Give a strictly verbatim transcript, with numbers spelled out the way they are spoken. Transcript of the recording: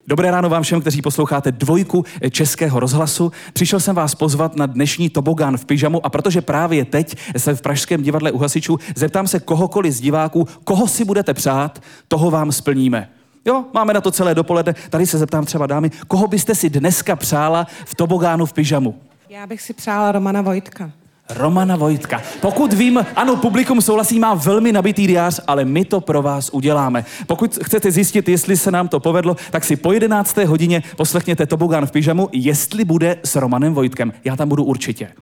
Dobré ráno vám všem, kteří posloucháte Dvojku Českého rozhlasu. Přišel jsem vás pozvat na dnešní tobogán v pyžamu a protože právě teď se v Pražském divadle u Hasičů zeptám se kohokoliv z diváků, koho si budete přát, toho vám splníme. Jo, máme na to celé dopoledne. Tady se zeptám třeba dámy, koho byste si dneska přála v tobogánu v pyžamu? Já bych si přála Romana Vojtka. Romana Vojtka. Pokud vím, ano, publikum souhlasí, má velmi nabitý diář, ale my to pro vás uděláme. Pokud chcete zjistit, jestli se nám to povedlo, tak si po jedenácté hodině poslechněte tobogán v pyžamu, jestli bude s Romanem Vojtkem. Já tam budu určitě.